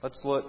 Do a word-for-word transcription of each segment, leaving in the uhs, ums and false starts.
Let's look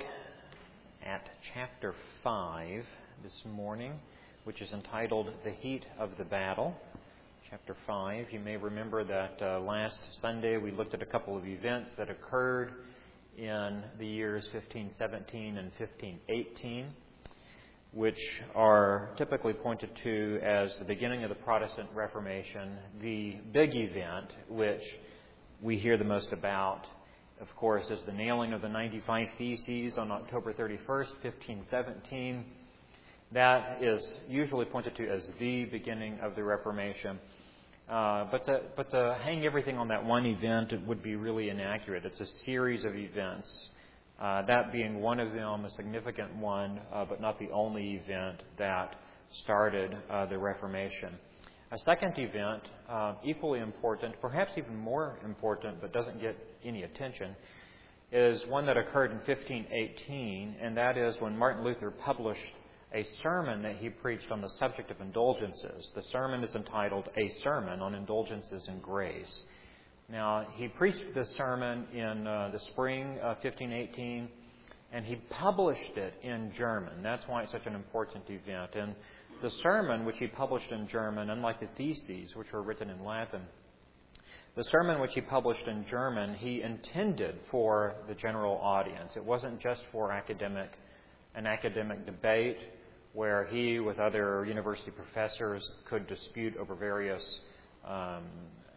at chapter five this morning, which is entitled The Heat of the Battle. Chapter five. You may remember that uh, last Sunday we looked at a couple of events that occurred in the years fifteen seventeen and fifteen eighteen, which are typically pointed to as the beginning of the Protestant Reformation. The big event, which we hear the most about, of course, is the nailing of the ninety-five Theses on October thirty-first, fifteen seventeen. That is usually pointed to as the beginning of the Reformation. Uh, but, to, but to hang everything on that one event, it would be really inaccurate. It's a series of events, uh, that being one of them, a significant one, uh, but not the only event that started uh, the Reformation. A second event, uh, equally important, perhaps even more important, but doesn't get any attention, is one that occurred in fifteen eighteen, and that is when Martin Luther published a sermon that he preached on the subject of indulgences. The sermon is entitled A Sermon on Indulgences and Grace. Now, he preached this sermon in uh, the spring of fifteen eighteen, and he published it in German. That's why it's such an important event. And the sermon, which he published in German, unlike the Theses, which were written in Latin, the sermon which he published in German, he intended for the general audience. It wasn't just for academic, an academic debate where he, with other university professors, could dispute over various um,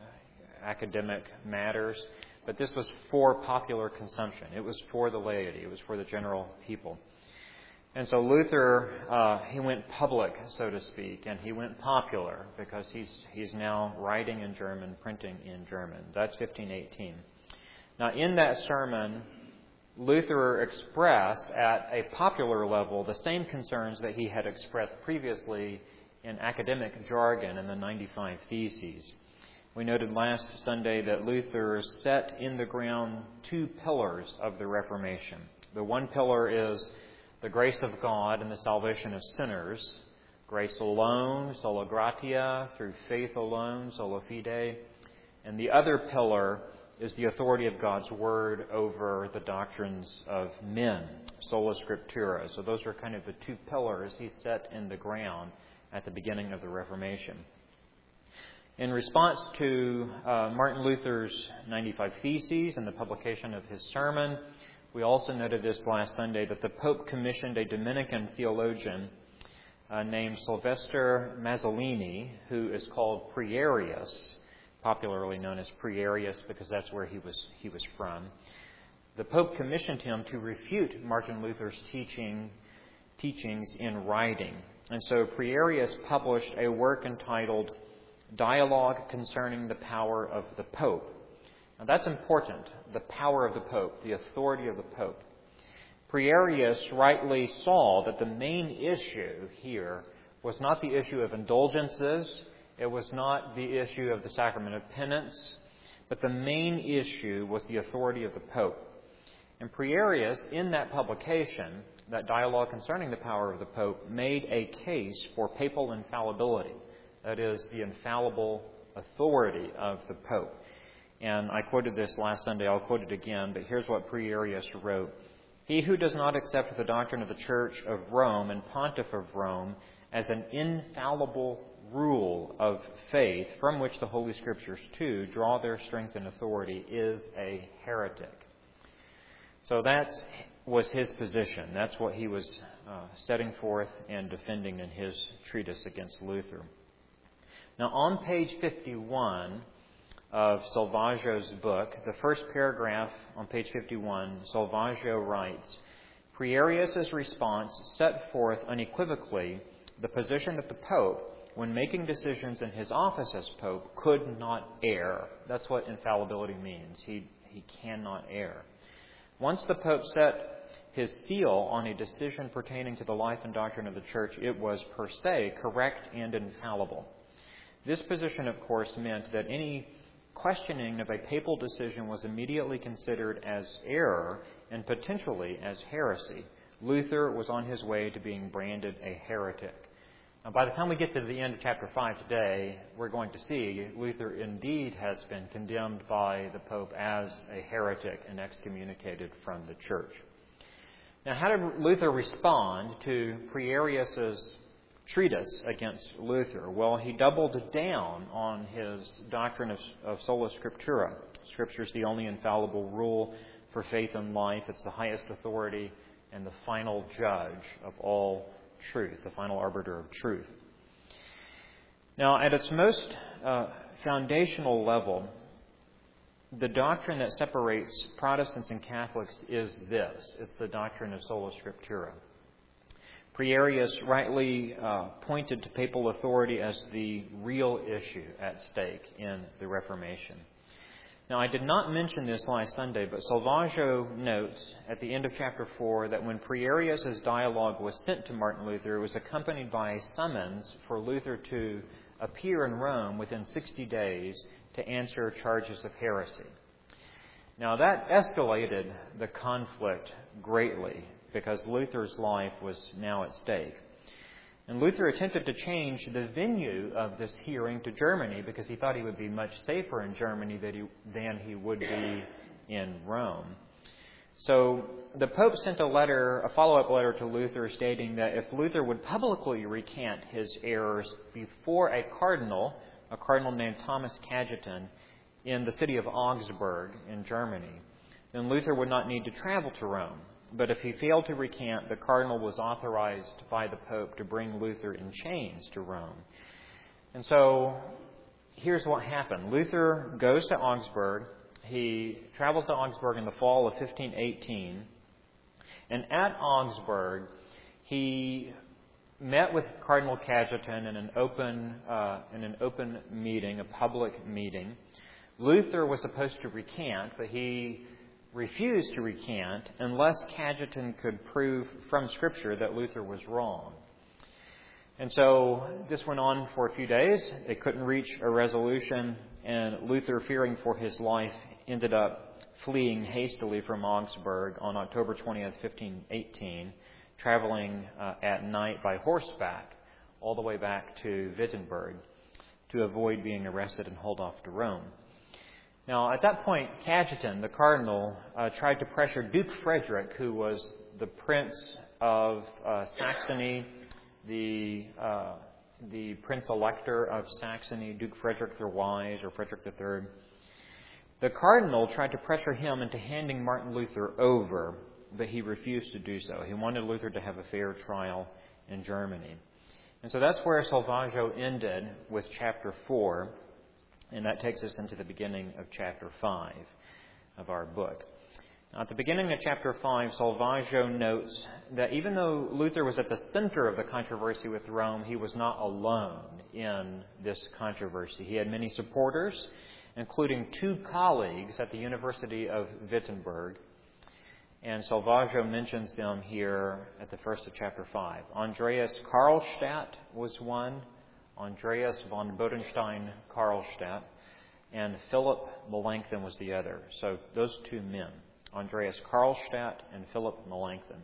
academic matters. But this was for popular consumption. It was for the laity. It was for the general people. And so Luther, uh, he went public, so to speak, and he went popular because he's he's now writing in German, printing in German. That's fifteen eighteen. Now, in that sermon, Luther expressed at a popular level the same concerns that he had expressed previously in academic jargon in the ninety-five Theses. We noted last Sunday that Luther set in the ground two pillars of the Reformation. The one pillar is the grace of God and the salvation of sinners. Grace alone, sola gratia, through faith alone, sola fide. And the other pillar is the authority of God's Word over the doctrines of men, sola scriptura. So those are kind of the two pillars he set in the ground at the beginning of the Reformation. In response to uh, Martin Luther's ninety-five Theses and the publication of his sermon, we also noted this last Sunday that the Pope commissioned a Dominican theologian uh, named Sylvester Mazzolini, who is called Prierius, popularly known as Prierius because that's where he was he was from. The Pope commissioned him to refute Martin Luther's teaching teachings in writing. And so Prierius published a work entitled Dialogue Concerning the Power of the Pope. Now that's important, the power of the Pope, the authority of the Pope. Prierius rightly saw that the main issue here was not the issue of indulgences. It was not the issue of the sacrament of penance, but the main issue was the authority of the Pope. And Prierius, in that publication, that dialogue concerning the power of the Pope, made a case for papal infallibility. That is, the infallible authority of the Pope. And I quoted this last Sunday. I'll quote it again, but here's what Prierius wrote. He who does not accept the doctrine of the Church of Rome and Pontiff of Rome as an infallible rule of faith from which the Holy Scriptures too draw their strength and authority is a heretic. So that was his position. That's what he was uh, setting forth and defending in his treatise against Luther. Now on page fifty-one of Salvaggio's book, the first paragraph on page fifty-one, Salvaggio writes, Prierius' response set forth unequivocally the position that the Pope, when making decisions in his office as Pope, could not err. That's what infallibility means. He, he cannot err. Once the Pope set his seal on a decision pertaining to the life and doctrine of the Church, it was per se correct and infallible. This position, of course, meant that any questioning of a papal decision was immediately considered as error and potentially as heresy. Luther was on his way to being branded a heretic. Now, by the time we get to the end of chapter five today, we're going to see Luther indeed has been condemned by the Pope as a heretic and excommunicated from the Church. Now, how did Luther respond to Prierius's treatise against Luther? Well, he doubled down on his doctrine of, of sola scriptura. Scripture is the only infallible rule for faith and life. It's the highest authority and the final judge of all truth, the final arbiter of truth. Now, at its most uh, foundational level, the doctrine that separates Protestants and Catholics is this. It's the doctrine of sola scriptura. Prierius rightly uh, pointed to papal authority as the real issue at stake in the Reformation. Now, I did not mention this last Sunday, but Salvaggio notes at the end of chapter four that when Prierius's dialogue was sent to Martin Luther, it was accompanied by a summons for Luther to appear in Rome within sixty days to answer charges of heresy. Now, that escalated the conflict greatly because Luther's life was now at stake. And Luther attempted to change the venue of this hearing to Germany because he thought he would be much safer in Germany than he, than he would be in Rome. So the Pope sent a letter, a follow-up letter to Luther stating that if Luther would publicly recant his errors before a cardinal, a cardinal named Thomas Cajetan, in the city of Augsburg in Germany, then Luther would not need to travel to Rome. But if he failed to recant, the cardinal was authorized by the Pope to bring Luther in chains to Rome. And so here's what happened. Luther goes to Augsburg. He travels to Augsburg in the fall of fifteen eighteen. And at Augsburg, he met with Cardinal Cajetan in an open uh, in an open meeting, a public meeting. Luther was supposed to recant, but he refused to recant unless Cajetan could prove from Scripture that Luther was wrong. And so this went on for a few days. They couldn't reach a resolution, and Luther, fearing for his life, ended up fleeing hastily from Augsburg on October twentieth, fifteen eighteen, traveling uh, at night by horseback all the way back to Wittenberg to avoid being arrested and hauled off to Rome. Now, at that point, Cajetan, the cardinal, uh, tried to pressure Duke Frederick, who was the prince of uh, Saxony, the uh, the prince-elector of Saxony, Duke Frederick the Wise, or Frederick the Third. The cardinal tried to pressure him into handing Martin Luther over, but he refused to do so. He wanted Luther to have a fair trial in Germany. And so that's where Salvaggio ended with chapter four. And that takes us into the beginning of chapter five of our book. Now, at the beginning of chapter five, Salvaggio notes that even though Luther was at the center of the controversy with Rome, he was not alone in this controversy. He had many supporters, including two colleagues at the University of Wittenberg. And Salvaggio mentions them here at the first of chapter five. Andreas Karlstadt was one. Andreas von Bodenstein Karlstadt, and Philip Melanchthon was the other. So those two men, Andreas Karlstadt and Philip Melanchthon.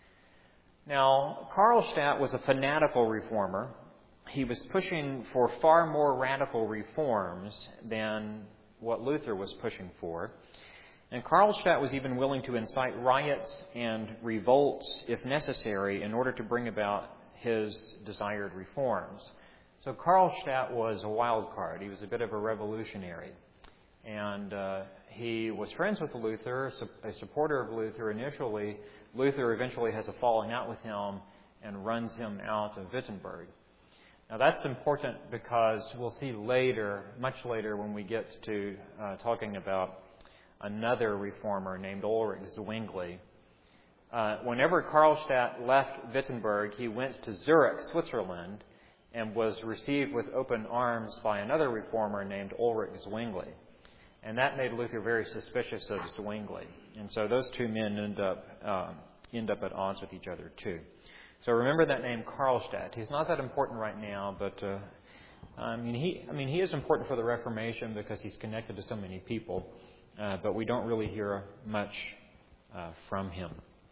Now, Karlstadt was a fanatical reformer. He was pushing for far more radical reforms than what Luther was pushing for. And Karlstadt was even willing to incite riots and revolts, if necessary, in order to bring about his desired reforms. So Karlstadt was a wild card. He was a bit of a revolutionary. And uh, he was friends with Luther, a supporter of Luther initially. Luther eventually has a falling out with him and runs him out of Wittenberg. Now that's important because we'll see later, much later, when we get to uh, talking about another reformer named Ulrich Zwingli. Uh, whenever Karlstadt left Wittenberg, he went to Zurich, Switzerland, and was received with open arms by another reformer named Ulrich Zwingli. And that made Luther very suspicious of Zwingli. And so those two men end up uh, end up at odds with each other too. So remember that name, Karlstadt. He's not that important right now, but uh, I mean he I mean he is important for the Reformation because he's connected to so many people. Uh, but we don't really hear much uh, from him.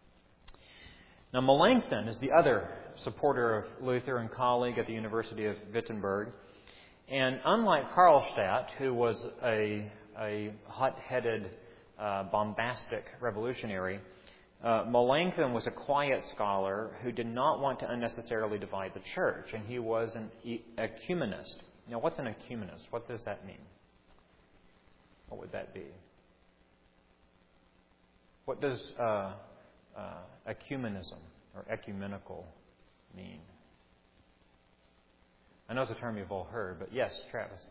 Now, Melanchthon is the other supporter of Luther and colleague at the University of Wittenberg. And unlike Karlstadt, who was a, a hot-headed, uh, bombastic revolutionary, Uh, Melanchthon was a quiet scholar who did not want to unnecessarily divide the church, and he was an e- ecumenist. Now, what's an ecumenist? What does that mean? What would that be? What does uh, uh, ecumenism or ecumenical mean? I know it's a term you've all heard, but yes, Travis.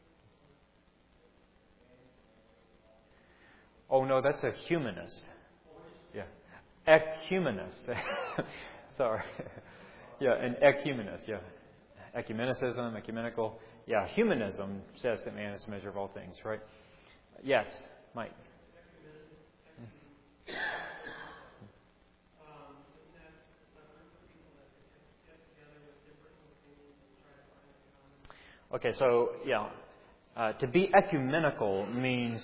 Oh, no, that's a humanist. Yeah. Ecumenist. Sorry. Yeah, an ecumenist, yeah. Ecumenicism, ecumenical. Yeah, humanism says that man is the measure of all things, right? Yes, Mike. Okay, so, yeah, uh, to be ecumenical means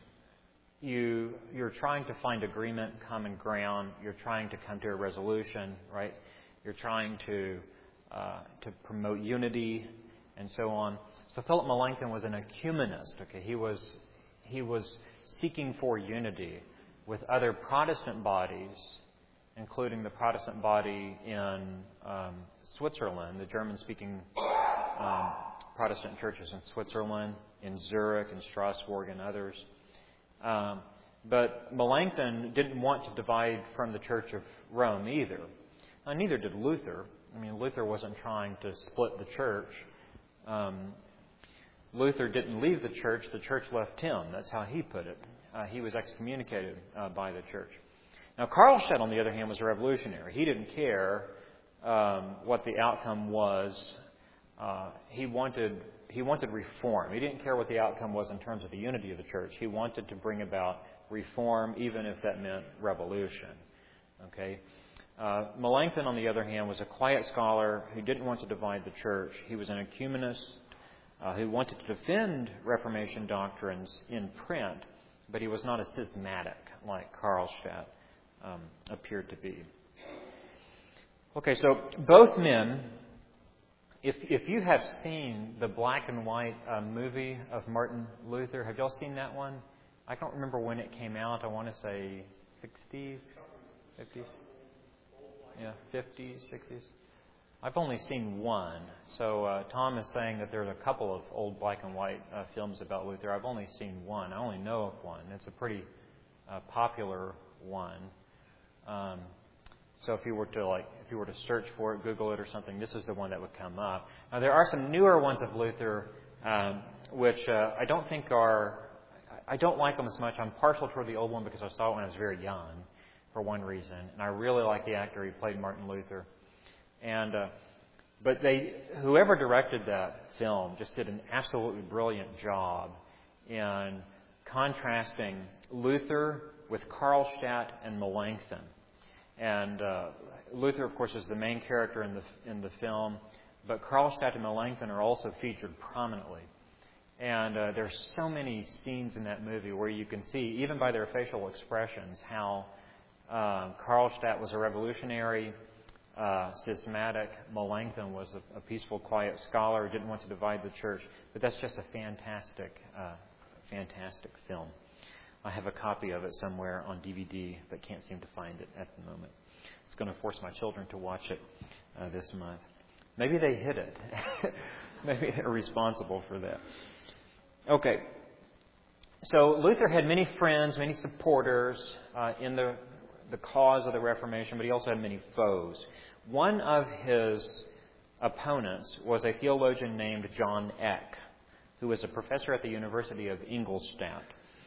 you, you're trying to find agreement, common ground. You're trying to come to a resolution, right? You're trying to uh, to promote unity and so on. So Philip Melanchthon was an ecumenist. Okay, he was he was seeking for unity with other Protestant bodies, including the Protestant body in um, Switzerland, the German-speaking um, Protestant churches in Switzerland, in Zurich, in Strasbourg, and others. Um, but Melanchthon didn't want to divide from the Church of Rome either. Now, neither did Luther. I mean, Luther wasn't trying to split the church. Um, Luther didn't leave the church. The church left him. That's how he put it. Uh, he was excommunicated uh, by the church. Now, Karlstadt, on the other hand, was a revolutionary. He didn't care um, what the outcome was. Uh, he wanted he wanted reform. He didn't care what the outcome was in terms of the unity of the church. He wanted to bring about reform, even if that meant revolution. Okay. Uh, Melanchthon, on the other hand, was a quiet scholar who didn't want to divide the church. He was an ecumenist uh, who wanted to defend Reformation doctrines in print, but he was not a schismatic like Karlstadt um, appeared to be. Okay, so both men, if if you have seen the black and white uh, movie of Martin Luther, have y'all seen that one? I don't remember when it came out. I want to say sixties, fifties. Yeah, fifties, sixties. I've only seen one. So uh, Tom is saying that there's a couple of old black and white uh, films about Luther. I've only seen one. I only know of one. It's a pretty uh, popular one. Um, so if you were to like, if you were to search for it, Google it or something, this is the one that would come up. Now there are some newer ones of Luther, um, which uh, I don't think are. I don't like them as much. I'm partial toward the old one because I saw it when I was very young, for one reason, and I really like the actor who played Martin Luther. And uh, but they, whoever directed that film, just did an absolutely brilliant job in contrasting Luther with Karlstadt and Melanchthon. And uh, Luther, of course, is the main character in the in the film, but Karlstadt and Melanchthon are also featured prominently. And uh, there's so many scenes in that movie where you can see, even by their facial expressions, how uh, Karlstadt was a revolutionary, uh, schismatic. Melanchthon was a, a peaceful, quiet scholar who didn't want to divide the church. But that's just a fantastic, uh, fantastic film. I have a copy of it somewhere on D V D, but can't seem to find it at the moment. It's going to force my children to watch it uh, this month. Maybe they hid it. Maybe they're responsible for that. Okay. So Luther had many friends, many supporters uh, in the the cause of the Reformation, but he also had many foes. One of his opponents was a theologian named John Eck, who was a professor at the University of Ingolstadt.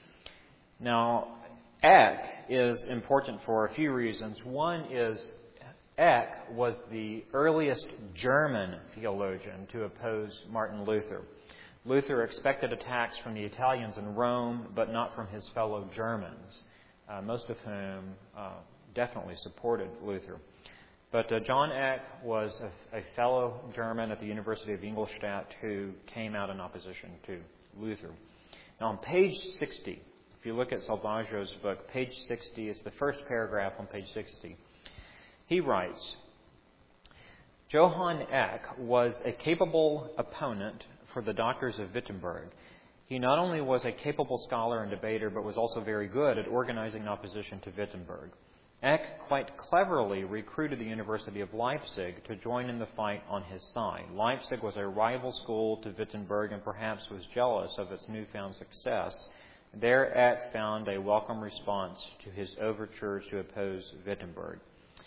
Now, Eck is important for a few reasons. One is Eck was the earliest German theologian to oppose Martin Luther. Luther expected attacks from the Italians in Rome, but not from his fellow Germans, uh, most of whom uh, definitely supported Luther. But uh, John Eck was a, a fellow German at the University of Ingolstadt who came out in opposition to Luther. Now, on page sixty, if you look at Salvaggio's book, page sixty is the first paragraph on page sixty. He writes, Johann Eck was a capable opponent for the doctors of Wittenberg. He not only was a capable scholar and debater, but was also very good at organizing opposition to Wittenberg. Eck quite cleverly recruited the University of Leipzig to join in the fight on his side. Leipzig was a rival school to Wittenberg and perhaps was jealous of its newfound success. There Eck found a welcome response to his overtures to oppose Wittenberg.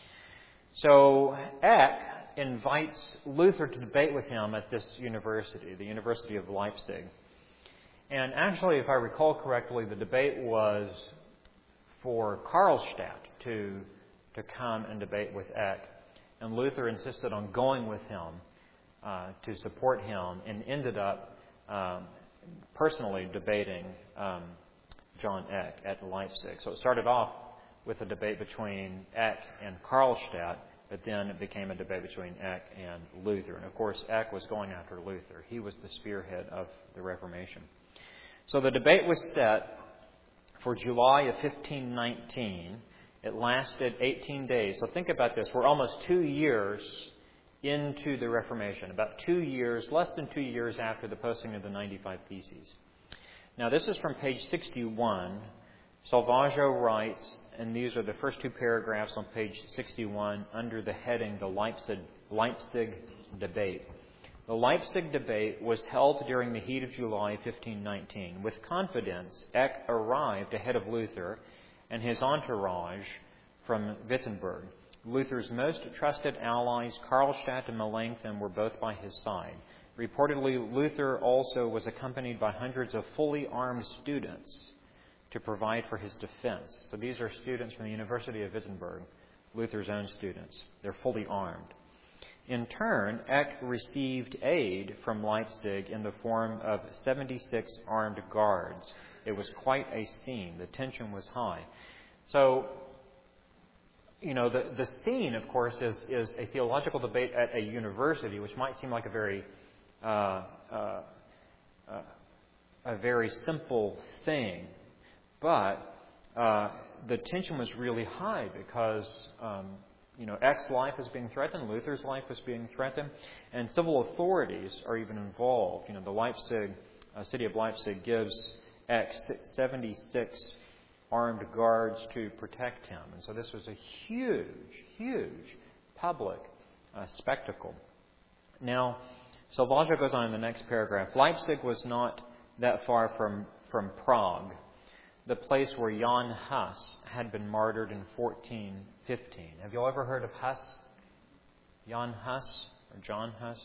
So Eck invites Luther to debate with him at this university, the University of Leipzig. And actually, if I recall correctly, the debate was for Karlstadt to, to come and debate with Eck. And Luther insisted on going with him uh, to support him and ended up um, personally debating um, John Eck at Leipzig. So it started off with a debate between Eck and Karlstadt, but then it became a debate between Eck and Luther. And of course, Eck was going after Luther. He was the spearhead of the Reformation. So the debate was set for July of fifteen nineteen. It lasted eighteen days. So think about this. We're almost two years into the Reformation, about two years, less than two years after the posting of the ninety-five Theses. Now, this is from page sixty-one. Salvaggio writes, and these are the first two paragraphs on page sixty-one under the heading, The Leipzig, Leipzig Debate. The Leipzig debate was held during the heat of July fifteen nineteen. With confidence, Eck arrived ahead of Luther and his entourage from Wittenberg. Luther's most trusted allies, Karlstadt and Melanchthon, were both by his side. Reportedly, Luther also was accompanied by hundreds of fully armed students to provide for his defense. So these are students from the University of Wittenberg, Luther's own students. They're fully armed. In turn, Eck received aid from Leipzig in the form of seventy-six armed guards. It was quite a scene. The tension was high. So, you know, the, the scene, of course, is, is a theological debate at a university, which might seem like a very uh, uh, uh, a very simple thing. But uh, the tension was really high because um, You know, Eck's life is being threatened, Luther's life is being threatened, and civil authorities are even involved. You know, the Leipzig, uh, city of Leipzig gives Eck seventy-six armed guards to protect him. And so this was a huge, huge public uh, spectacle. Now, Salvaggio goes on in the next paragraph. Leipzig was not that far from, from Prague, the place where Jan Hus had been martyred in fourteen fifteen. Have you all ever heard of Hus? Jan Hus or John Hus?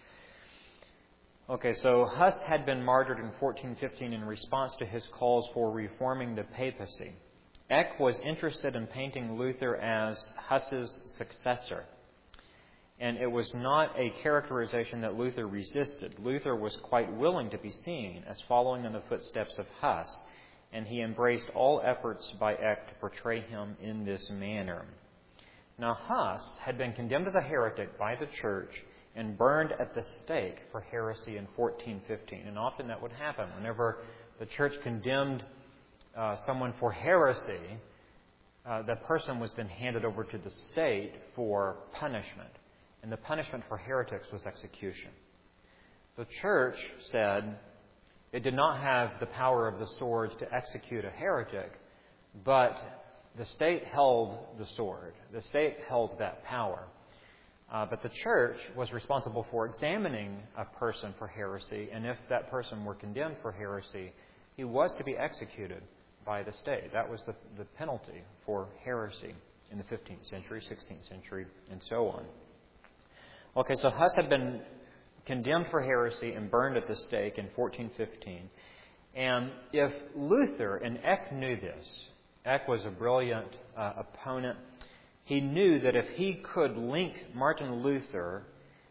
Okay, so Hus had been martyred in fourteen fifteen in response to his calls for reforming the papacy. Eck was interested in painting Luther as Hus's successor. And it was not a characterization that Luther resisted. Luther was quite willing to be seen as following in the footsteps of Hus, and he embraced all efforts by Eck to portray him in this manner. Now, Hus had been condemned as a heretic by the church and burned at the stake for heresy in fourteen fifteen. And often that would happen. Whenever the church condemned uh, someone for heresy, uh, the person was then handed over to the state for punishment. And the punishment for heretics was execution. The church said it did not have the power of the sword to execute a heretic, but the state held the sword. The state held that power. Uh, but the church was responsible for examining a person for heresy, and if that person were condemned for heresy, he was to be executed by the state. That was the, the penalty for heresy in the fifteenth century, sixteenth century, and so on. Okay, so Hus had been condemned for heresy and burned at the stake in fourteen fifteen. And if Luther, and Eck knew this, Eck was a brilliant uh, opponent. He knew that if he could link Martin Luther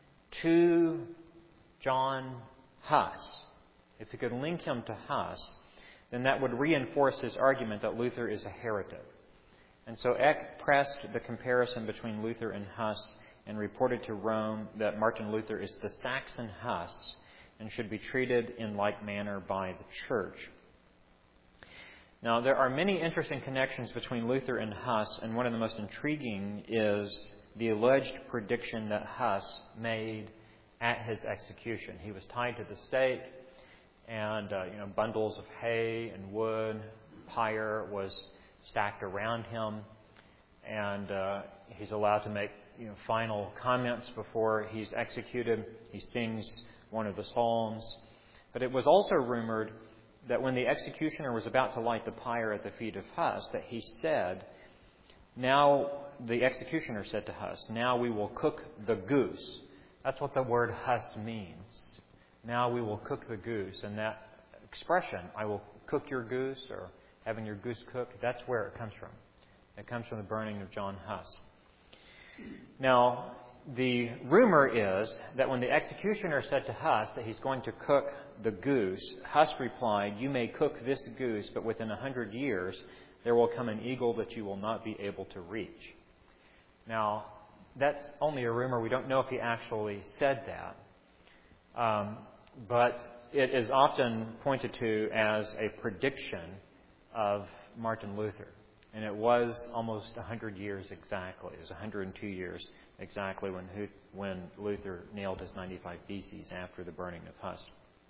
to John Hus, if he could link him to Hus, then that would reinforce his argument that Luther is a heretic. And so Eck pressed the comparison between Luther and Hus and reported to Rome that Martin Luther is the Saxon Hus and should be treated in like manner by the church. Now, there are many interesting connections between Luther and Hus, and one of the most intriguing is the alleged prediction that Hus made at his execution. He was tied to the stake, and uh, you know, bundles of hay and wood, pyre was stacked around him. and uh, he's allowed to make you know, final comments before he's executed. He sings one of the psalms. But it was also rumored that when the executioner was about to light the pyre at the feet of Huss, that he said, now, the executioner said to Huss, now we will cook the goose. That's what the word Huss means. Now we will cook the goose. And that expression, I will cook your goose, or having your goose cooked, that's where it comes from. It comes from the burning of John Huss. Now, the rumor is that when the executioner said to Huss that he's going to cook the goose, Huss replied, you may cook this goose, but within a hundred years there will come an eagle that you will not be able to reach. Now, that's only a rumor. We don't know if he actually said that. Um, but it is often pointed to as a prediction of Martin Luther. And it was almost one hundred years exactly. It was one hundred two years exactly when when Luther nailed his ninety-five Theses after the burning of Huss.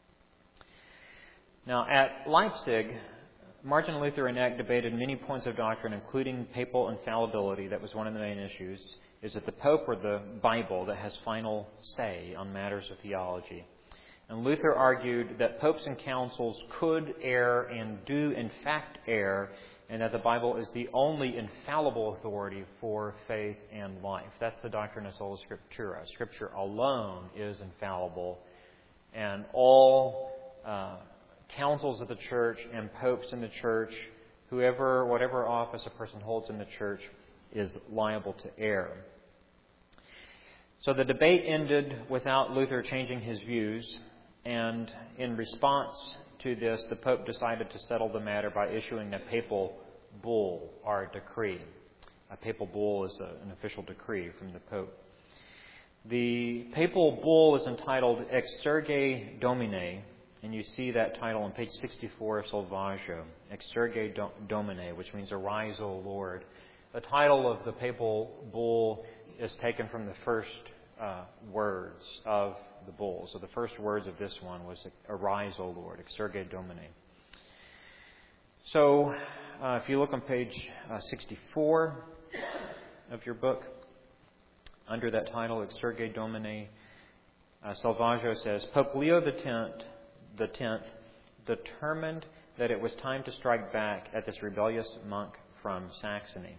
Now, at Leipzig, Martin Luther and Eck debated many points of doctrine, including papal infallibility. That was one of the main issues. Is it the Pope or the Bible that has final say on matters of theology? And Luther argued that popes and councils could err and do in fact err, and that the Bible is the only infallible authority for faith and life. That's the doctrine of sola scriptura. Scripture alone is infallible, and all uh, councils of the church and popes in the church, whoever, whatever office a person holds in the church, is liable to err. So the debate ended without Luther changing his views, and in response to this, the Pope decided to settle the matter by issuing a papal bull or decree. A papal bull is a, an official decree from the Pope. The papal bull is entitled Exsurge Domine, and you see that title on page sixty-four of Salvaggio, Exsurge Domine, which means Arise, O Lord. The title of the papal bull is taken from the first uh, words of the bull. So the first words of this one was Arise, O Lord, Exsurge Domine. So uh, if you look on page uh, sixty-four of your book, under that title, Exsurge Domine, uh, Salvaggio says, Pope Leo the tenth, the tenth determined that it was time to strike back at this rebellious monk from Saxony.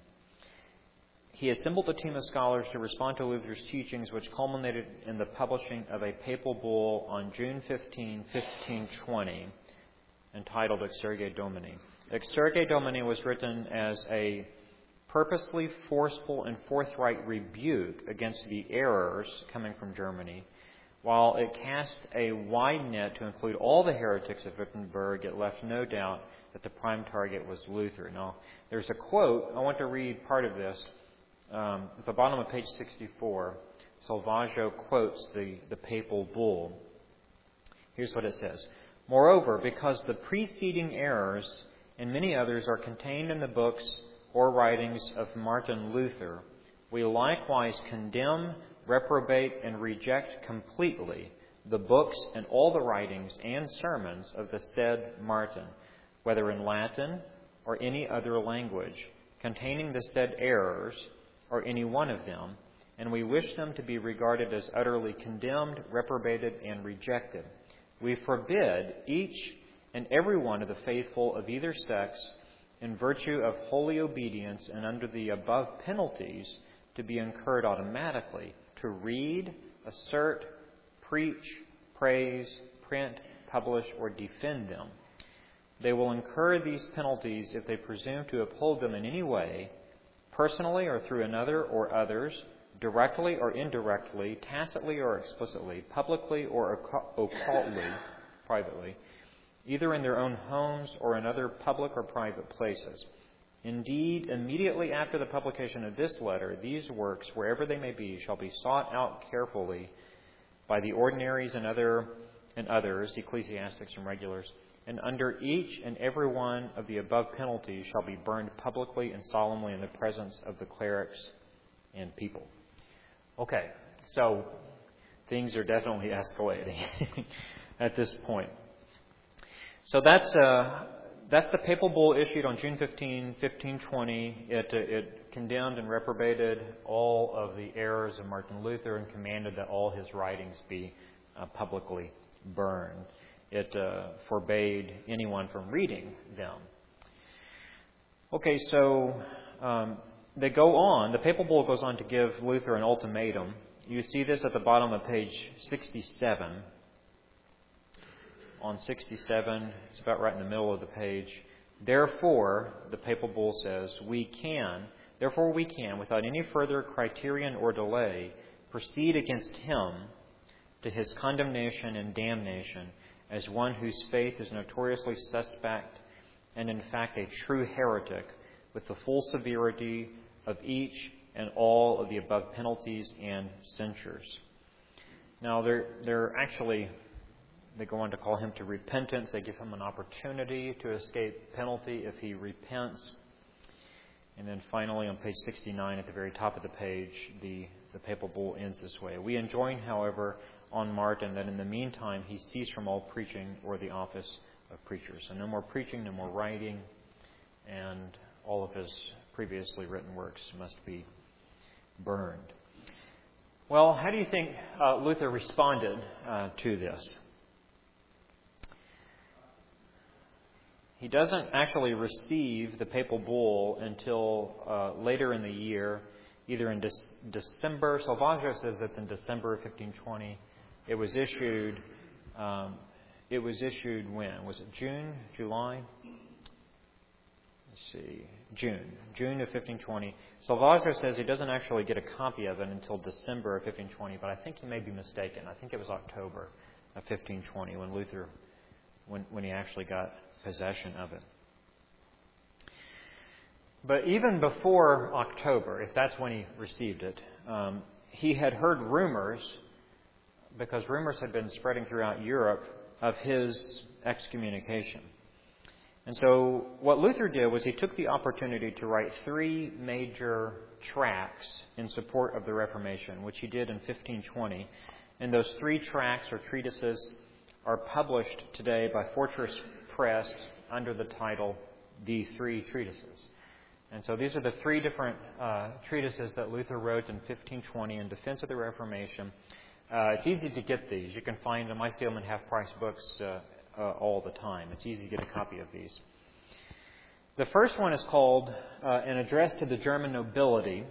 He assembled a team of scholars to respond to Luther's teachings, which culminated in the publishing of a papal bull on June fifteenth, fifteen twenty, entitled Exsurge Domine. Exsurge Domine was written as a purposely forceful and forthright rebuke against the errors coming from Germany. While it cast a wide net to include all the heretics of Wittenberg, it left no doubt that the prime target was Luther. Now, there's a quote. I want to read part of this. Um, at the bottom of page sixty-four, Salvaggio quotes the, the papal bull. Here's what it says. Moreover, because the preceding errors and many others are contained in the books or writings of Martin Luther, we likewise condemn, reprobate, and reject completely the books and all the writings and sermons of the said Martin, whether in Latin or any other language, containing the said errors, or any one of them, and we wish them to be regarded as utterly condemned, reprobated, and rejected. We forbid each and every one of the faithful of either sex, in virtue of holy obedience and under the above penalties to be incurred automatically, to read, assert, preach, praise, print, publish, or defend them. They will incur these penalties if they presume to uphold them in any way, personally or through another or others, directly or indirectly, tacitly or explicitly, publicly or occultly, privately, either in their own homes or in other public or private places. Indeed, immediately after the publication of this letter, these works, wherever they may be, shall be sought out carefully by the ordinaries and other and others, ecclesiastics and regulars, and under each and every one of the above penalties shall be burned publicly and solemnly in the presence of the clerics and people. Okay, so things are definitely escalating at this point. So that's uh, that's the papal bull issued on June fifteenth, fifteen twenty. It, it condemned and reprobated all of the errors of Martin Luther and commanded that all his writings be uh, publicly burned. It uh, forbade anyone from reading them. Okay, so um, they go on. The papal bull goes on to give Luther an ultimatum. You see this at the bottom of page sixty-seven. On sixty-seven, it's about right in the middle of the page. Therefore, the papal bull says, we can, therefore we can, without any further criterion or delay, proceed against him to his condemnation and damnation as one whose faith is notoriously suspect and in fact a true heretic, with the full severity of each and all of the above penalties and censures. Now, they're, they're actually... They go on to call him to repentance. They give him an opportunity to escape penalty if he repents. And then finally, on page sixty-nine, at the very top of the page, the, the papal bull ends this way. We enjoin, however, on Martin that in the meantime he cease from all preaching or the office of preacher. So no more preaching, no more writing, and all of his previously written works must be burned. Well, how do you think uh, Luther responded uh, to this? He doesn't actually receive the papal bull until uh, later in the year, either in De- December. Salvaggio says it's in December of fifteen twenty. It was issued. Um, it was issued when? Was it June, July? Let's see, June, June of fifteen twenty. Salvaggio says he doesn't actually get a copy of it until December of fifteen twenty, but I think he may be mistaken. I think it was October of fifteen twenty when Luther, when when he actually got possession of it. But even before October, if that's when he received it, um, he had heard rumors, because rumors had been spreading throughout Europe, of his excommunication. And so what Luther did was he took the opportunity to write three major tracts in support of the Reformation, which he did in fifteen twenty. And those three tracts or treatises are published today by Fortress Press under the title The Three Treatises. And so these are the three different uh, treatises that Luther wrote in fifteen twenty in defense of the Reformation. Uh, it's easy to get these. You can find them. I see them in half-price books uh, uh, all the time. It's easy to get a copy of these. The first one is called uh, An Address to the German Nobility.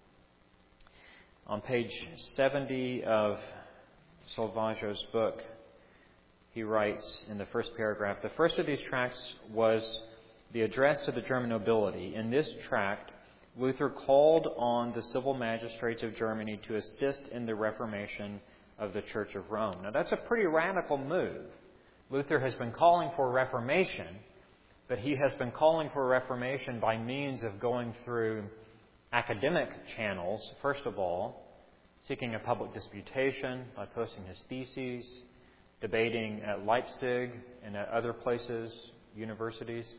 On page seventy of Salvaggio's book, he writes in the first paragraph, the first of these tracts was the Address to the German Nobility. In this tract, Luther called on the civil magistrates of Germany to assist in the reformation of the Church of Rome. Now, that's a pretty radical move. Luther has been calling for reformation, but he has been calling for reformation by means of going through academic channels, first of all, seeking a public disputation by posting his theses, debating at Leipzig and at other places, universities.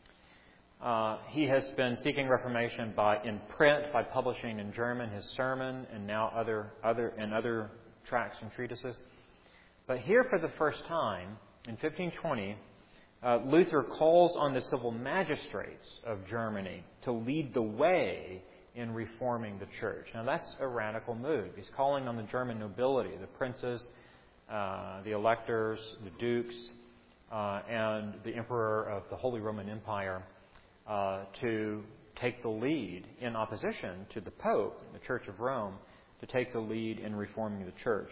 Uh, he has been seeking reformation by in print, by publishing in German his sermon and now other other and other tracts and treatises. But here, for the first time, in fifteen twenty, uh, Luther calls on the civil magistrates of Germany to lead the way in reforming the church. Now, that's a radical move. He's calling on the German nobility, the princes, uh, the electors, the dukes, uh, and the emperor of the Holy Roman Empire, Uh, to take the lead in opposition to the Pope, the Church of Rome, to take the lead in reforming the church.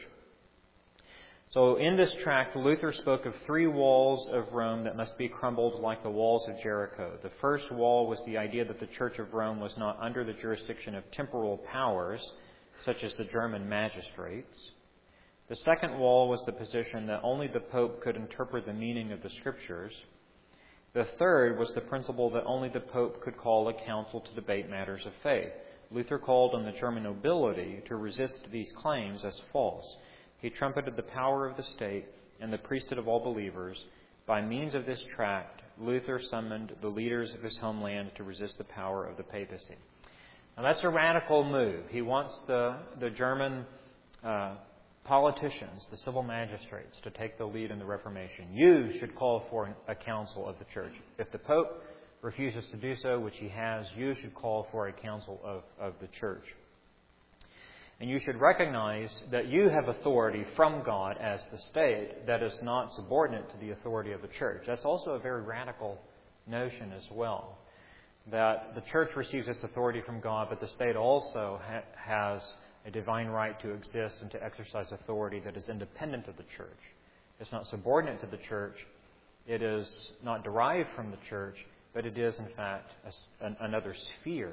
So in this tract, Luther spoke of three walls of Rome that must be crumbled like the walls of Jericho. The first wall was the idea that the Church of Rome was not under the jurisdiction of temporal powers, such as the German magistrates. The second wall was the position that only the Pope could interpret the meaning of the Scriptures. The third was the principle that only the Pope could call a council to debate matters of faith. Luther called on the German nobility to resist these claims as false. He trumpeted the power of the state and the priesthood of all believers. By means of this tract, Luther summoned the leaders of his homeland to resist the power of the papacy. Now, that's a radical move. He wants the, the German uh, politicians, the civil magistrates, to take the lead in the Reformation. You should call for a council of the church. If the Pope refuses to do so, which he has, you should call for a council of, of the church. And you should recognize that you have authority from God as the state that is not subordinate to the authority of the church. That's also a very radical notion as well. That the church receives its authority from God, but the state also ha- has a divine right to exist and to exercise authority that is independent of the church. It's not subordinate to the church. It is not derived from the church, but it is, in fact, a, an, another sphere.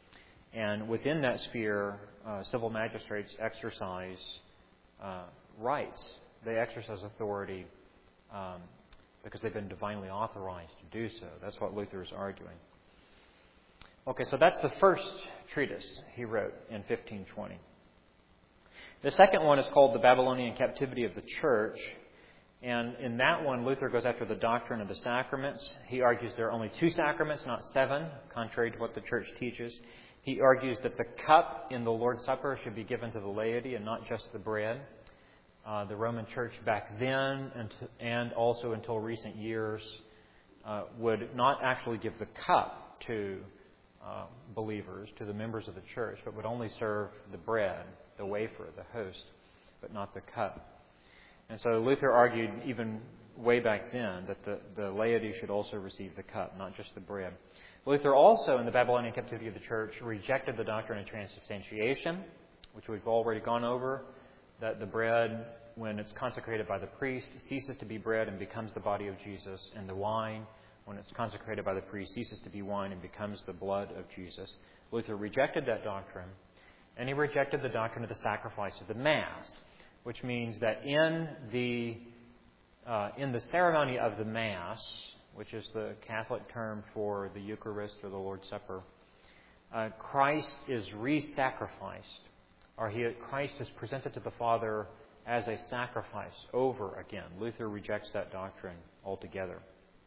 And within that sphere, uh, civil magistrates exercise uh, rights. They exercise authority um, because they've been divinely authorized to do so. That's what Luther is arguing. Okay, so that's the first treatise he wrote in fifteen twenty. The second one is called The Babylonian Captivity of the Church. And in that one, Luther goes after the doctrine of the sacraments. He argues there are only two sacraments, not seven, contrary to what the church teaches. He argues that the cup in the Lord's Supper should be given to the laity and not just the bread. Uh, the Roman Church back then and, and also until recent years uh, would not actually give the cup to uh, believers, to the members of the church, but would only serve the bread, the wafer, the host, but not the cup. And so Luther argued even way back then that the, the laity should also receive the cup, not just the bread. Luther also, in the Babylonian Captivity of the Church, rejected the doctrine of transubstantiation, which we've already gone over, that the bread, when it's consecrated by the priest, ceases to be bread and becomes the body of Jesus, and the wine, when it's consecrated by the priest, ceases to be wine and becomes the blood of Jesus. Luther rejected that doctrine, and he rejected the doctrine of the sacrifice of the Mass, which means that in the uh, in the ceremony of the Mass, which is the Catholic term for the Eucharist or the Lord's Supper, uh, Christ is re-sacrificed, or he, Christ is presented to the Father as a sacrifice over again. Luther rejects that doctrine altogether.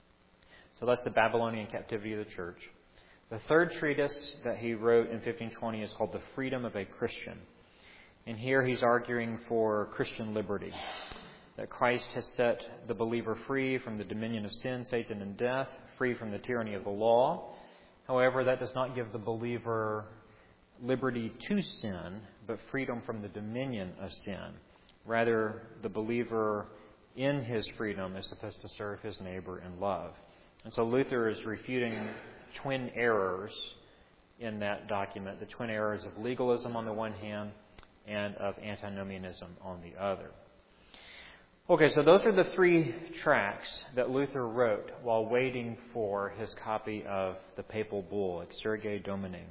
So that's the Babylonian Captivity of the Church. The third treatise that he wrote in fifteen twenty is called The Freedom of a Christian. And here he's arguing for Christian liberty, that Christ has set the believer free from the dominion of sin, Satan, and death, free from the tyranny of the law. However, that does not give the believer liberty to sin, but freedom from the dominion of sin. Rather, the believer in his freedom is supposed to serve his neighbor in love. And so Luther is refuting twin errors in that document, the twin errors of legalism on the one hand and of antinomianism on the other. Okay, so those are the three tracts that Luther wrote while waiting for his copy of the papal bull, Exsurge Domine.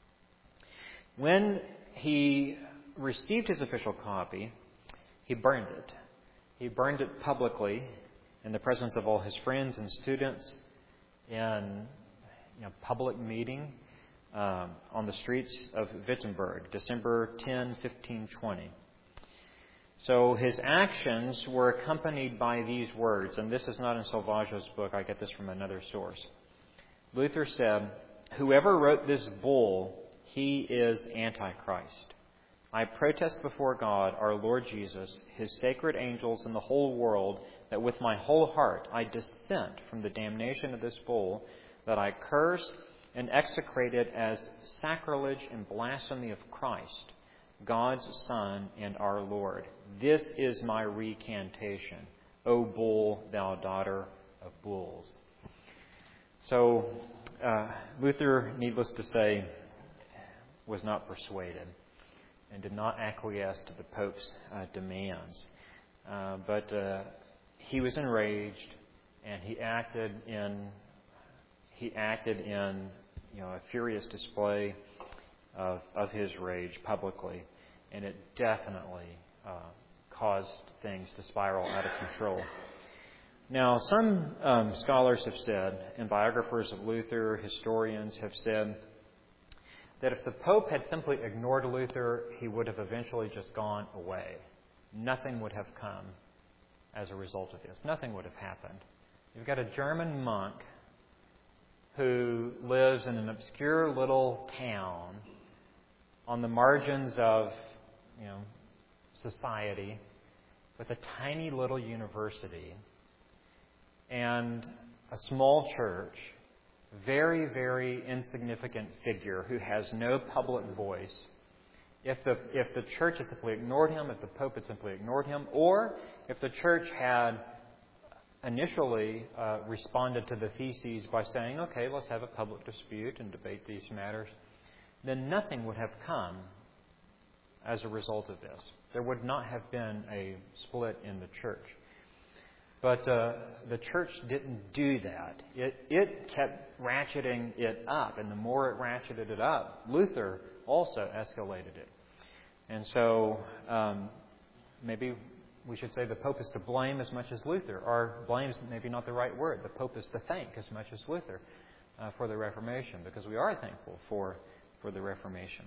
When he received his official copy, he burned it. He burned it publicly in the presence of all his friends and students in you know, public meeting um, on the streets of Wittenberg, December tenth, fifteen twenty. So his actions were accompanied by these words, and this is not in Salvaggio's book. I get this from another source. Luther said, "Whoever wrote this bull, he is Antichrist. I protest before God, our Lord Jesus, His sacred angels, and the whole world, that with my whole heart I dissent from the damnation of this bull, that I curse and execrate it as sacrilege and blasphemy of Christ, God's Son and our Lord. This is my recantation, O bull, thou daughter of bulls." So uh, Luther, needless to say, was not persuaded and did not acquiesce to the Pope's uh, demands. Uh, but uh, he was enraged, and he acted in he acted in you know a furious display of of his rage publicly, and it definitely uh, caused things to spiral out of control. Now, some um, scholars have said, and biographers of Luther, historians have said, that if the Pope had simply ignored Luther, he would have eventually just gone away. Nothing would have come as a result of this. Nothing would have happened. You've got a German monk who lives in an obscure little town on the margins of, you know, society with a tiny little university and a small church very, very insignificant figure who has no public voice, if the if the church had simply ignored him, if the Pope had simply ignored him, or if the church had initially uh, responded to the theses by saying, okay, let's have a public dispute and debate these matters, then nothing would have come as a result of this. There would not have been a split in the church. But uh, the church didn't do that. It, it kept ratcheting it up, and the more it ratcheted it up, Luther also escalated it. And so um, maybe we should say the Pope is to blame as much as Luther, or blame is maybe not the right word. The Pope is to thank as much as Luther uh, for the Reformation, because we are thankful for, for the Reformation.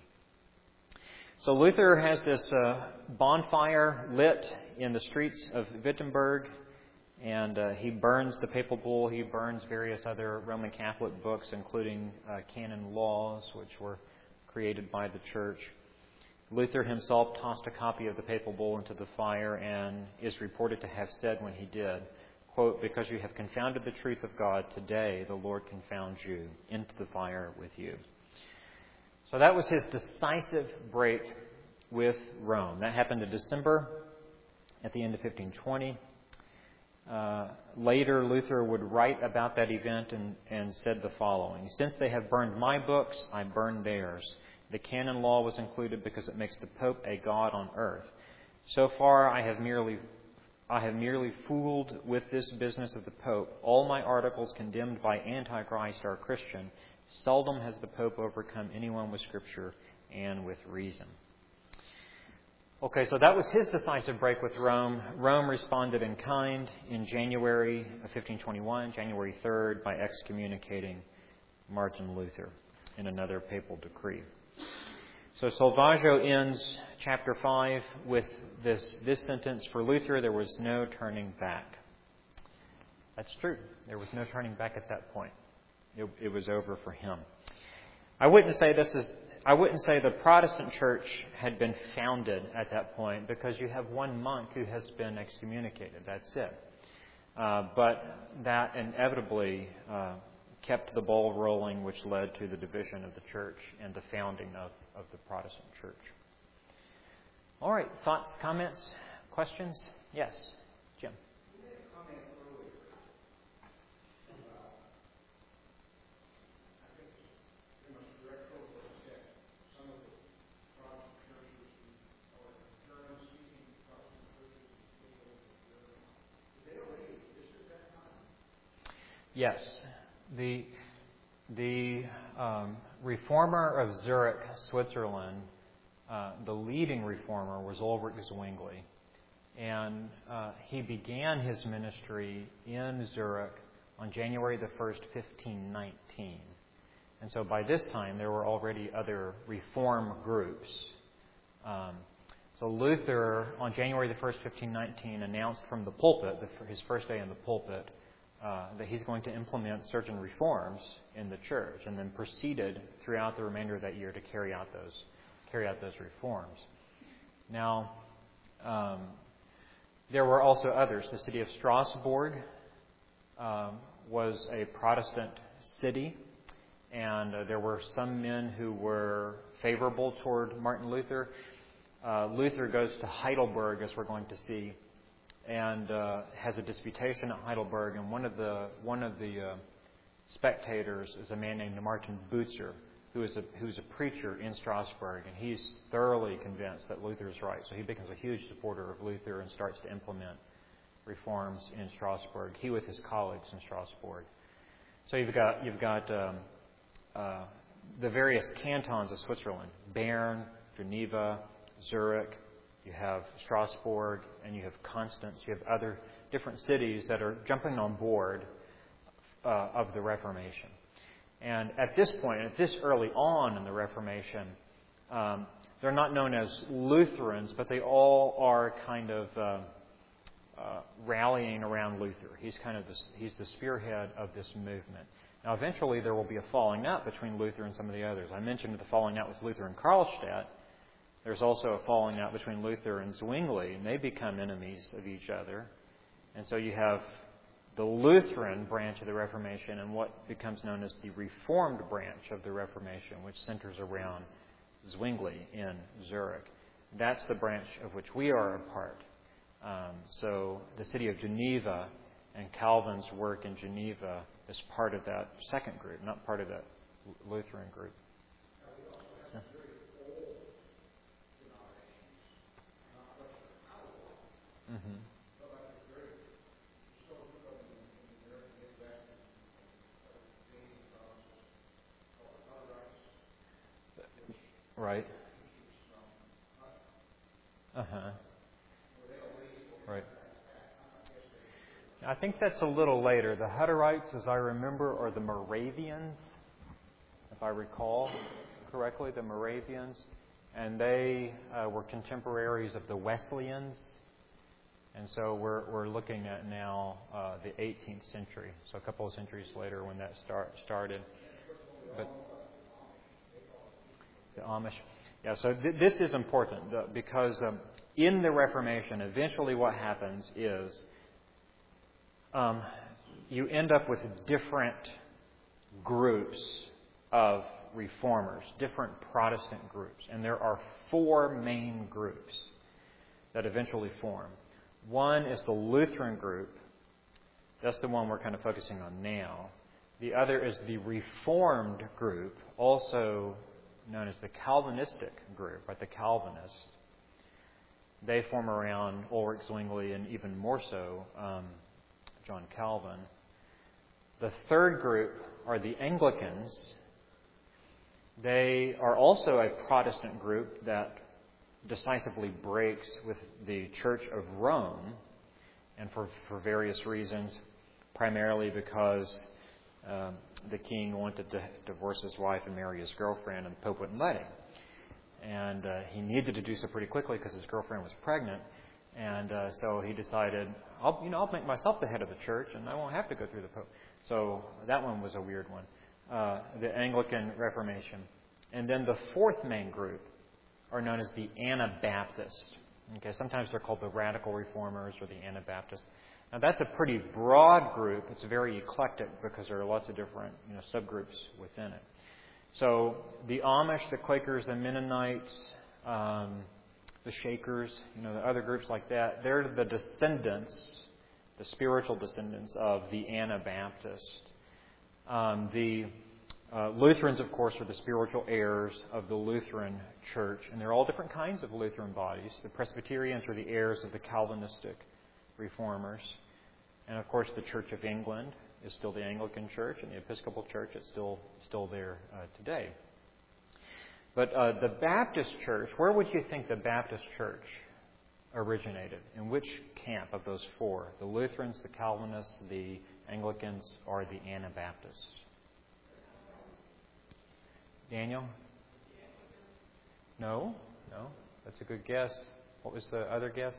So Luther has this uh, bonfire lit in the streets of Wittenberg, and uh, he burns the papal bull. He burns various other Roman Catholic books, including uh, canon laws, which were created by the church. Luther himself tossed a copy of the papal bull into the fire and is reported to have said when he did, quote, "Because you have confounded the truth of God, today the Lord confounds you into the fire with you." So that was his decisive break with Rome. That happened in December at the end of fifteen twenty. Uh, later, Luther would write about that event and, and said the following: "Since they have burned my books, I burn theirs. The canon law was included because it makes the Pope a god on earth. So far, I have merely I have merely fooled with this business of the Pope. All my articles condemned by Antichrist are Christian. Seldom has the Pope overcome anyone with Scripture and with reason." Okay, so that was his decisive break with Rome. Rome responded in kind in January of fifteen twenty-one, January third, by excommunicating Martin Luther in another papal decree. So Salvaggio ends chapter five with this, this sentence: "For Luther, there was no turning back." That's true. There was no turning back at that point. It, it was over for him. I wouldn't say this is. I wouldn't say the Protestant church had been founded at that point, because you have one monk who has been excommunicated. That's it. Uh, but that inevitably uh, kept the ball rolling, which led to the division of the church and the founding of, of the Protestant church. All right. Thoughts, comments, questions? Yes, Jim. Yes. The the um, reformer of Zurich, Switzerland, uh, the leading reformer was Ulrich Zwingli. And uh, he began his ministry in Zurich on January the first, fifteen nineteen. And so by this time, there were already other reform groups. Um, so Luther, on January the first, fifteen nineteen, announced from the pulpit, the, his first day in the pulpit, Uh, that he's going to implement certain reforms in the church, and then proceeded throughout the remainder of that year to carry out those carry out those reforms. Now, um, there were also others. The city of Strasbourg um, was a Protestant city, and uh, there were some men who were favorable toward Martin Luther. Uh, Luther goes to Heidelberg, as we're going to see, and uh, has a disputation at Heidelberg, and one of the one of the uh, spectators is a man named Martin Butzer, who is a who's a preacher in Strasbourg, and he's thoroughly convinced that Luther is right. So he becomes a huge supporter of Luther and starts to implement reforms in Strasbourg. He with his colleagues in Strasbourg. So you've got you've got um, uh, the various cantons of Switzerland: Bern, Geneva, Zurich. You have Strasbourg, and you have Constance. You have other different cities that are jumping on board uh, of the Reformation. And at this point, at this early on in the Reformation, um, they're not known as Lutherans, but they all are kind of uh, uh, rallying around Luther. He's kind of the, he's the spearhead of this movement. Now, eventually, there will be a falling out between Luther and some of the others. I mentioned the falling out with Luther and Karlstadt. There's also a falling out between Luther and Zwingli, and they become enemies of each other. And so you have the Lutheran branch of the Reformation and what becomes known as the Reformed branch of the Reformation, which centers around Zwingli in Zurich. That's the branch of which we are a part. Um, so the city of Geneva and Calvin's work in Geneva is part of that second group, not part of that Lutheran group. Yeah. Mm-hmm. Right. Uh-huh. Right. I think that's a little later. The Hutterites, as I remember, are the Moravians, if I recall correctly, the Moravians. And they uh, were contemporaries of the Wesleyans. And so we're we're looking at now uh, the eighteenth century, so a couple of centuries later when that start started. But the Amish. Yeah, so th- this is important uh, because um, in the Reformation, eventually what happens is um, you end up with different groups of reformers, different Protestant groups. And there are four main groups that eventually form. One is the Lutheran group. That's the one we're kind of focusing on now. The other is the Reformed group, also known as the Calvinistic group, right? The Calvinists. They form around Ulrich Zwingli and even more so um, John Calvin. The third group are the Anglicans. They are also a Protestant group that decisively breaks with the Church of Rome, and for, for various reasons, primarily because um, the king wanted to divorce his wife and marry his girlfriend, and the Pope wouldn't let him. And uh, he needed to do so pretty quickly because his girlfriend was pregnant. And uh, so he decided, I'll, you know, I'll make myself the head of the church, and I won't have to go through the Pope. So that one was a weird one, uh, the Anglican Reformation. And then the fourth main group are known as the Anabaptists. Okay, sometimes they're called the Radical Reformers or the Anabaptists. Now that's a pretty broad group. It's very eclectic because there are lots of different, you know, subgroups within it. So the Amish, the Quakers, the Mennonites, um, the Shakers, you know, the other groups like that, they're the descendants, the spiritual descendants of the Anabaptists. Um, the uh, Lutherans, of course, are the spiritual heirs of the Lutheran Church, and there are all different kinds of Lutheran bodies. The Presbyterians are the heirs of the Calvinistic Reformers. And, of course, the Church of England is still the Anglican Church, and the Episcopal Church is still still there uh, today. But uh, the Baptist Church, where would you think the Baptist Church originated? In which camp of those four? The Lutherans, the Calvinists, the Anglicans, or the Anabaptists? Daniel? No? No? That's a good guess. What was the other guess?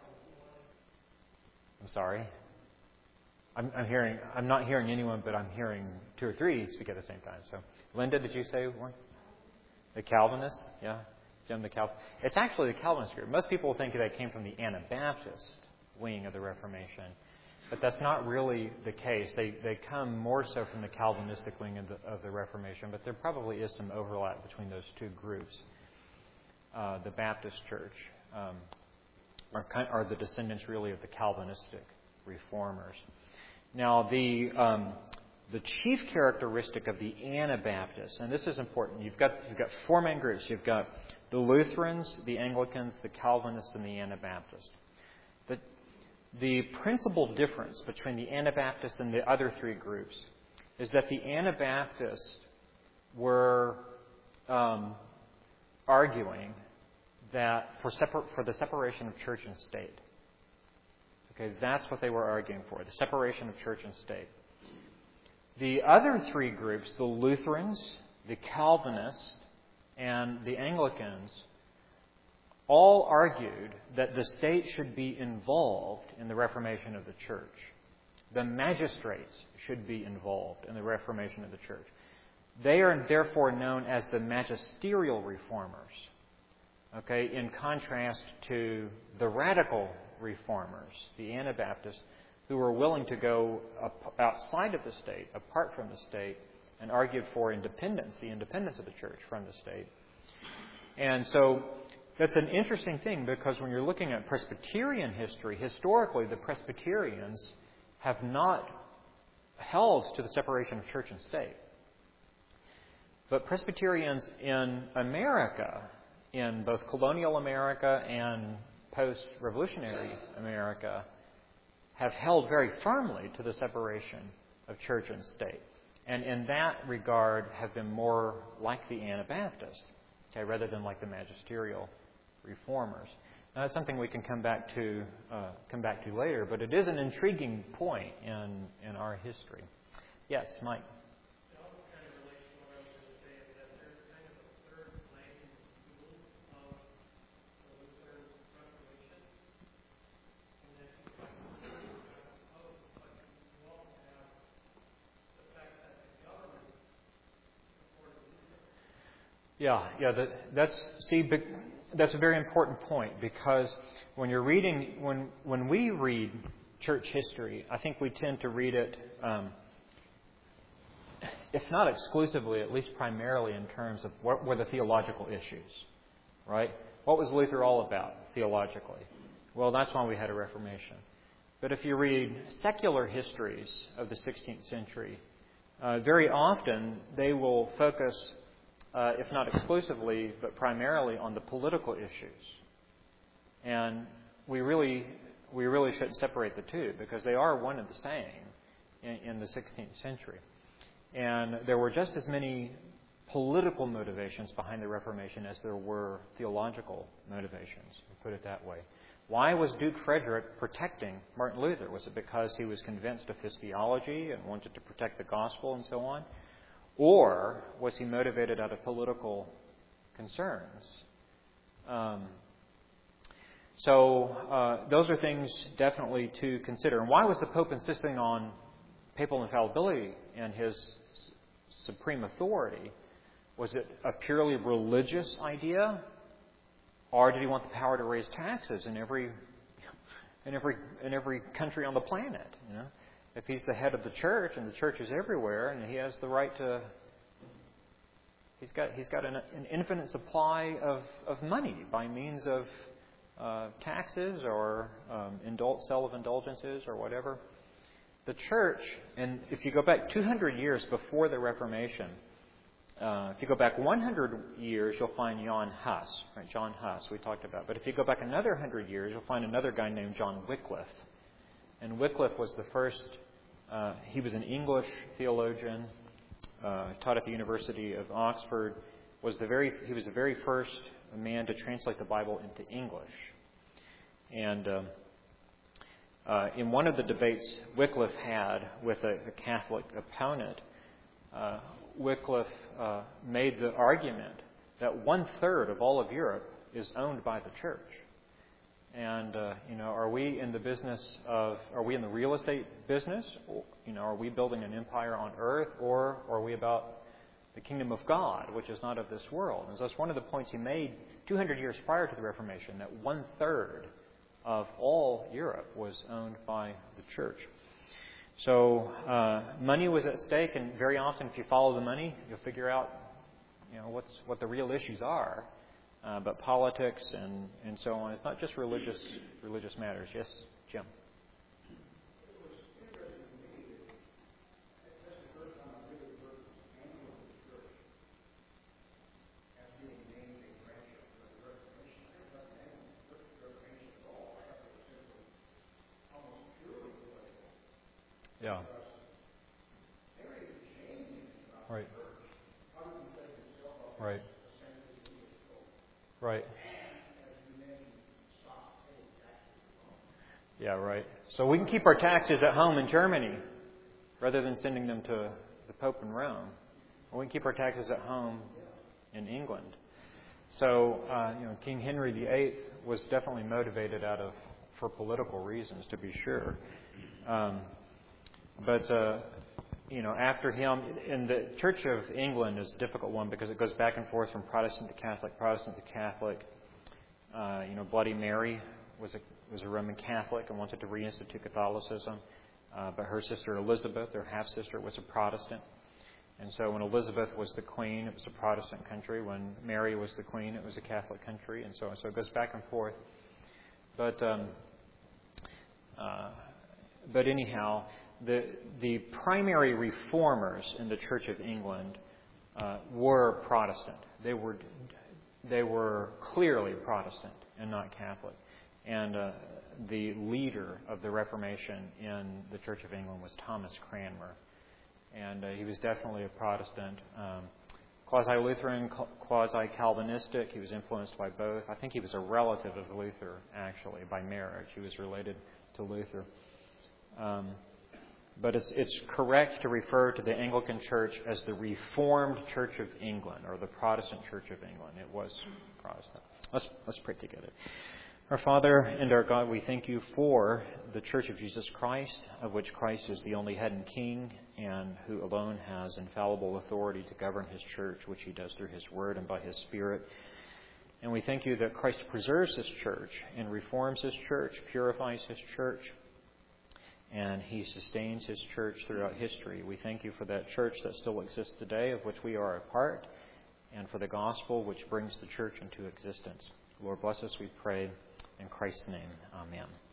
I'm sorry. I'm, I'm hearing. I'm not hearing anyone, but I'm hearing two or three speak at the same time. So, Linda, did you say one? The Calvinists? Yeah, Jim the Calvinist. It's actually the Calvinist group. Most people think that came from the Anabaptist wing of the Reformation, but that's not really the case. They they come more so from the Calvinistic wing of the, of the Reformation, but there probably is some overlap between those two groups. Uh, the Baptist Church um, are, kind, are the descendants really of the Calvinistic reformers. Now, the um, the chief characteristic of the Anabaptists, and this is important, you've got you've got four main groups. You've got the Lutherans, the Anglicans, the Calvinists, and the Anabaptists. The the principal difference between the Anabaptists and the other three groups is that the Anabaptists were um, arguing that for separ- for the separation of church and state. Okay, that's what they were arguing for, the separation of church and state. The other three groups, the Lutherans, the Calvinists, and the Anglicans, all argued that the state should be involved in the reformation of the church. The magistrates should be involved in the reformation of the church. They are therefore known as the magisterial reformers, okay, in contrast to the radical reformers, the Anabaptists, who were willing to go up outside of the state, apart from the state, and argued for independence, the independence of the church from the state. And so that's an interesting thing, because when you're looking at Presbyterian history, historically the Presbyterians have not held to the separation of church and state. But Presbyterians in America, in both colonial America and post-revolutionary America, have held very firmly to the separation of church and state. And in that regard have been more like the Anabaptists, okay, rather than like the magisterial reformers. Now, that's something we can come back to uh, come back to later, but it is an intriguing point in, in our history. Yes, Mike. Yeah, yeah. That, that's see. That's a very important point, because when you're reading, when when we read church history, I think we tend to read it, um, if not exclusively, at least primarily in terms of what were the theological issues, right? What was Luther all about theologically? Well, that's why we had a Reformation. But if you read secular histories of the sixteenth century, uh, very often they will focus, Uh, if not exclusively, but primarily on the political issues. And we really we really shouldn't separate the two, because they are one and the same in, in the sixteenth century. And there were just as many political motivations behind the Reformation as there were theological motivations, to put it that way. Why was Duke Frederick protecting Martin Luther? Was it because he was convinced of his theology and wanted to protect the gospel and so on? Or was he motivated out of political concerns? Um, so uh, those are things definitely to consider. And why was the Pope insisting on papal infallibility and his supreme authority? Was it a purely religious idea? Or did he want the power to raise taxes in every in every in every country on the planet? You know? If he's the head of the church, and the church is everywhere, and he has the right to, he's got he's got an, an infinite supply of, of money by means of uh, taxes or um, indul- sale of indulgences or whatever. The church, and if you go back two hundred years before the Reformation, uh, if you go back one hundred years, you'll find John Huss, right? John Huss we talked about. But if you go back another one hundred years, you'll find another guy named John Wycliffe. And Wycliffe was the first, uh, he was an English theologian, uh, taught at the University of Oxford, was the very, he was the very first man to translate the Bible into English. And um, uh, in one of the debates Wycliffe had with a, a Catholic opponent, uh, Wycliffe uh, made the argument that one-third of all of Europe is owned by the church. And, uh, you know, are we in the business of, are we in the real estate business? You know, are we building an empire on earth, or are we about the kingdom of God, which is not of this world? And so that's one of the points he made two hundred years prior to the Reformation, that one-third of all Europe was owned by the church. So uh, money was at stake, and very often if you follow the money, you'll figure out, you know, what's what the real issues are. Uh, but politics and, and so on. It's not just religious religious matters. Yes, Jim? Yeah. Right. Right. Right. Yeah, right. So we can keep our taxes at home in Germany rather than sending them to the Pope in Rome. Or we can keep our taxes at home in England. So, uh, you know, King Henry the Eighth was definitely motivated out of, for political reasons, to be sure. Um, but, uh, you know, after him, and the Church of England is a difficult one because it goes back and forth from Protestant to Catholic, Protestant to Catholic. Uh, you know, Bloody Mary was a was a Roman Catholic and wanted to reinstitute Catholicism. Uh, but her sister Elizabeth, their half-sister, was a Protestant. And so when Elizabeth was the queen, it was a Protestant country. When Mary was the queen, it was a Catholic country. And so, so it goes back and forth. But um, uh, but anyhow, the the primary reformers in the Church of England uh, were Protestant. They were they were clearly Protestant and not Catholic. And uh, the leader of the Reformation in the Church of England was Thomas Cranmer. And uh, he was definitely a Protestant, um, quasi-Lutheran, quasi-Calvinistic. He was influenced by both. I think he was a relative of Luther, actually, by marriage. He was related to Luther. Um, but it's, it's correct to refer to the Anglican Church as the Reformed Church of England, or the Protestant Church of England. It was Protestant. Let's, let's pray together. Our Father and our God, we thank you for the Church of Jesus Christ, of which Christ is the only head and king, and who alone has infallible authority to govern his church, which he does through his word and by his Spirit. And we thank you that Christ preserves his church and reforms his church, purifies his church, and he sustains his church throughout history. We thank you for that church that still exists today, of which we are a part, and for the gospel which brings the church into existence. Lord, bless us, we pray. In Christ's name, amen.